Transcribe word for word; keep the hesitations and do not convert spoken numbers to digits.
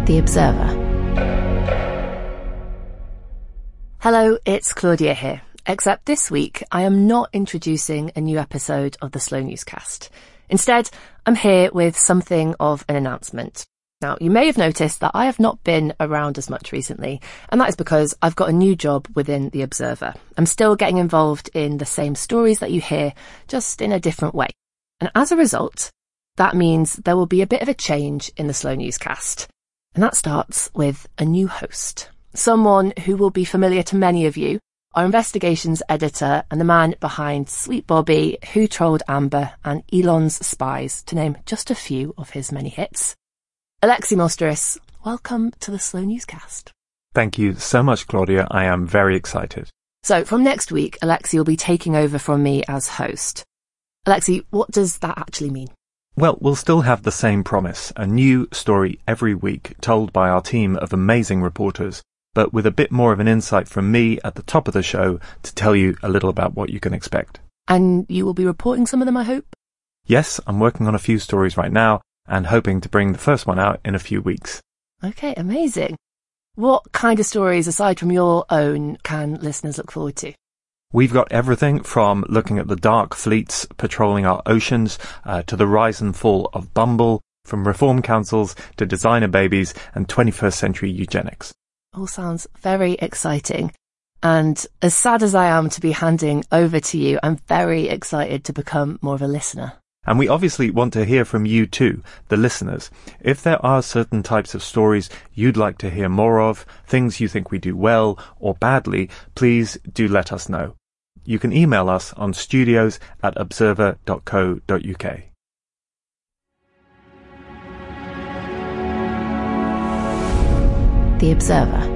The Observer. Hello, it's Claudia here. Except this week, I am not introducing a new episode of the Slow Newscast. Instead, I'm here with something of an announcement. Now, you may have noticed that I have not been around as much recently, and that is because I've got a new job within The Observer. I'm still getting involved in the same stories that you hear, just in a different way. And as a result, that means there will be a bit of a change in the Slow Newscast. And that starts with a new host. Someone who will be familiar to many of you, our investigations editor and the man behind Sweet Bobby, Who Trolled Amber and Elon's Spies, to name just a few of his many hits. Alexi Mosteris, welcome to the Slow Newscast. Thank you so much, Claudia. I am very excited. So from next week, Alexi will be taking over from me as host. Alexi, what does that actually mean? Well, we'll still have the same promise, a new story every week told by our team of amazing reporters, but with a bit more of an insight from me at the top of the show to tell you a little about what you can expect. And you will be reporting some of them, I hope? Yes, I'm working on a few stories right now and hoping to bring the first one out in a few weeks. Okay, amazing. What kind of stories, aside from your own, can listeners look forward to? We've got everything from looking at the dark fleets patrolling our oceans uh, to the rise and fall of Bumble, from reform councils to designer babies and twenty-first century eugenics. All sounds very exciting. And as sad as I am to be handing over to you, I'm very excited to become more of a listener. And we obviously want to hear from you too, the listeners. If there are certain types of stories you'd like to hear more of, things you think we do well or badly, please do let us know. You can email us on studios at observer dot co dot uk. The Observer.